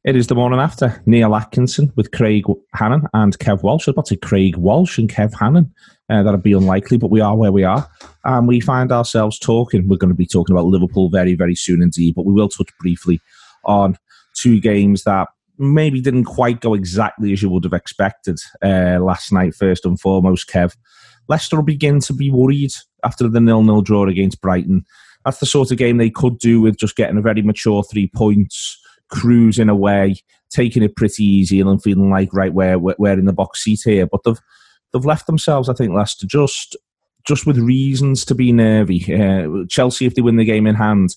It is the morning after. Neil Atkinson with Craig Hannon and Kev Walsh. I was about to say Craig Walsh and Kev Hannon. That'd be unlikely, but we are where we are. And we find ourselves talking. We're going to be talking about Liverpool very, very soon indeed, but we will touch briefly on two games that maybe didn't quite go exactly as you would have expected last night. First and foremost, Kev, Leicester will begin to be worried after the 0-0 draw against Brighton. That's the sort of game they could do with just getting a very mature 3 points, cruising away, taking it pretty easy, and then feeling like, right, we're in the box seat here. But they've left themselves, I think, Leicester, just with reasons to be nervy. Chelsea, if they win the game in hand,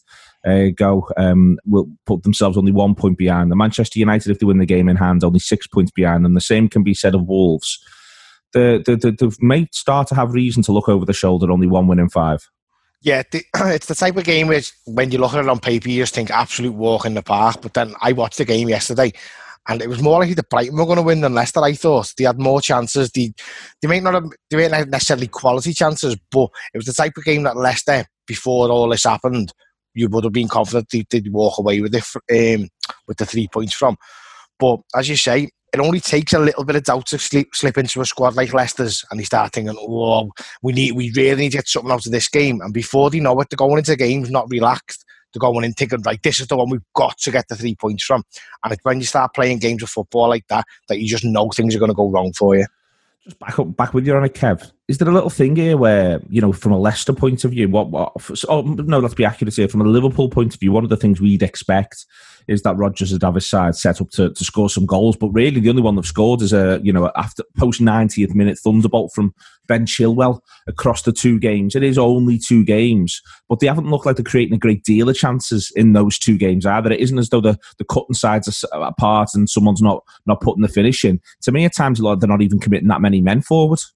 will put themselves only 1 point behind. The Manchester United, if they win the game in hand, only 6 points behind them. The same can be said of Wolves. They may start to have reason to look over the shoulder, only 1 win in 5. Yeah, it's the type of game which, when you look at it on paper, you just think absolute walk in the park. But then I watched the game yesterday, and it was more likely that Brighton were going to win than Leicester. I thought they had more chances. They might not necessarily quality chances, but it was the type of game that Leicester, before all this happened, you would have been confident they'd walk away with it, with the 3 points from. But as you say, it only takes a little bit of doubt to slip into a squad like Leicester's, and they start thinking, "Oh, we really need to get something out of this game." And before they know it, they're going into games not relaxed. They're going in thinking, "Like, this is the one we've got to get the 3 points from." And it's when you start playing games of football like that you just know things are going to go wrong for you. Just back with you on it, Kev. Is there a little thing here where, from a Leicester point of view, let's be accurate here. From a Liverpool point of view, one of the things we'd expect is that Rodgers would have his side set up to score some goals, but really the only one they've scored is after post 90th minute thunderbolt from Ben Chilwell across the 2 games. It is only 2 games, but they haven't looked like they're creating a great deal of chances in those 2 games either. It isn't as though the cutting sides are apart and someone's not putting the finish in. To me, at times, they're not even committing that many men forward.